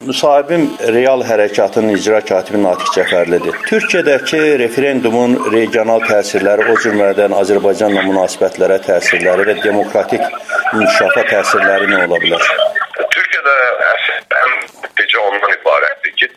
Müsahibim Real Hərəkatının icra katibi Natiq Cəfərlidir. Türkiyədəki referendumun regional təsirləri, o cümlədən Azərbaycanla münasibətlərə təsirləri və demokratik inkişafa təsirləri nə ola bilər? Türkiyədə ən nəticə ondan ibarətdir ki,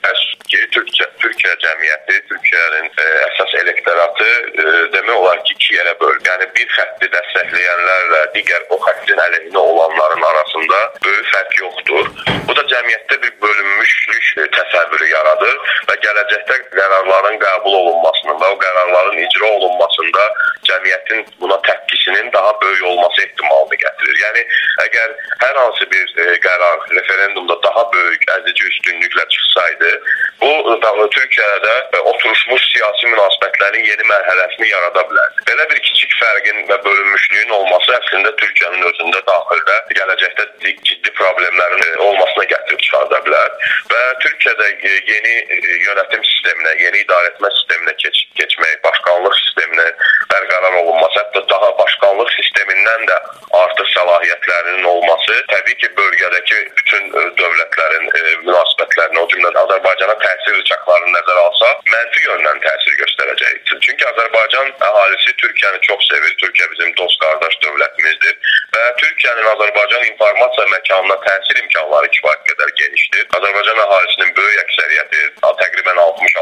Türkiyə cəmiyyəti, Türkiyənin əsas elektoratı demək olar ki, iki yerə bölünür. Yəni bir xətti dəstəkləyənlərlə digər o xəttin əleyhinə olanların arasında böyük fərq yoxdur. Bu da cəmiyyətdə bir bölünmüşlük təsəvvürü yaradır və gələcəkdə qərarların qəbul olunmasının və o qərarların icra olunmasında cəmiyyətin buna təpkisinin daha böyük olması ehtimalını gətirir. Yəni əgər hər hansı bir qərar referendumda daha böyük əzici üstünlüklə çıxsaydı, bu Türkiyədə oturmuş siyasi münasibətlərin yeni mərhələsini yarada bilərdi. Belə bir kiçik fərqin və bölünmüşlüyün olması əslində Türkiyənin özündə daxildə gələcəkdə ciddi problemlərin olmasına gətirib çıxarda bilər və Türkiyədə yeni yönetim sisteminə, yeni idarəetmə sisteminə keçmək, başkanlıq sisteminə bərqərar olunması, hətta daha başkanlıq sistemindən də artıq səlahiyyətlərinin olması təbii ki, bölgədəki bütün dövlətlərin münasibətlərinə, o cümlədən Azərbaycana təsir rıçaqlarını nəzərə alsaq, mənfi yöndən təsir göstərəcəkdir. Çünki Azərbaycan əhalisi Türkiyəni çox sevir, Türkiyə bizim dost qardaş dövlətimizdir və Türkiyənin Azərbaycan informasiya məkanına təsir imkanları kifayət qədər genişdir. Azərbaycan əhalisinin böyük əksəriyyəti, təqribən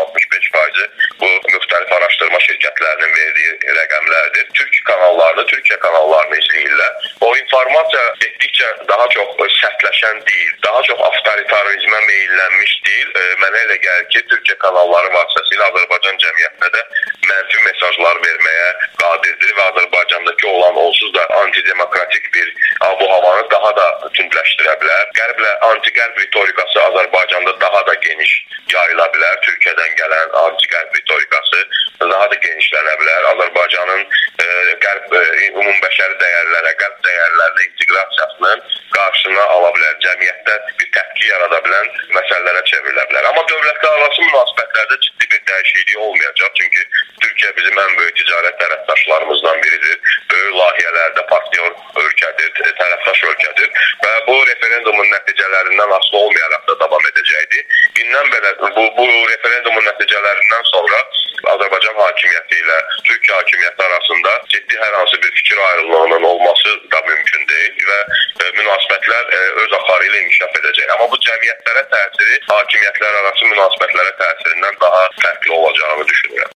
60-65% bu müxtəlif araşdırma şirkətlərinin verdiyi rəqəmlərdir. Türkiyə kanallarını izləyirlər. O informasiya getdikcə daha çox sərtləşən deyil, daha çox avtoritarizmə meyillənmiş deyil. Mənə elə gəlir ki, Türkiyə kanalları vasitəsilə Azərbaycan cəmiyyətinə də mənfi mesajlar verməyə qadirdir və Azərbaycandakı olan onsuz da antidemokratik bir bu-havanı daha da tündləşdirə bilər. Qərblə anti-qərb ritorikası Azərbaycanda daha da geniş yayıla bilər. Türkiyədən gələn anti-qərb ritorikası daha da genişlənə bilər. Azərbaycanın ümumbəşəri dəyərlərə, qərb dəyərlərinə inteqrasiyasının qarşısına ala bilər. Cəmiyyətdə bir təpki yarada bilən məsələlərə çevrilə bilər. Amma dövlətlər arası münasibətlərdə ciddi bir dəyişiklik olmayacaq. Çünki Türkiyə bizim ən böyük ticarət tərəfdaşlarımızdan biridir. Böyük layihələrdə partnyor ölkədir, tərəfdaş ölkədir və bu referendumun nəticələrindən asılı olmayaraq da davam edəcəkdir. İndən belə bu referendumun nəticələrindən sonra Azərbaycan hakimiyyəti ilə Türkiyə hakimiyyəti arasında ciddi hər hansı bir fikir ayrılığının olması da mümkün deyil və münasibətlər öz axarı ilə inkişaf edəcək. Amma bu cəmiyyətlərə təsiri hakimiyyətlər arası münasibətlərə təsirindən daha fərqli olacağını düşünürəm.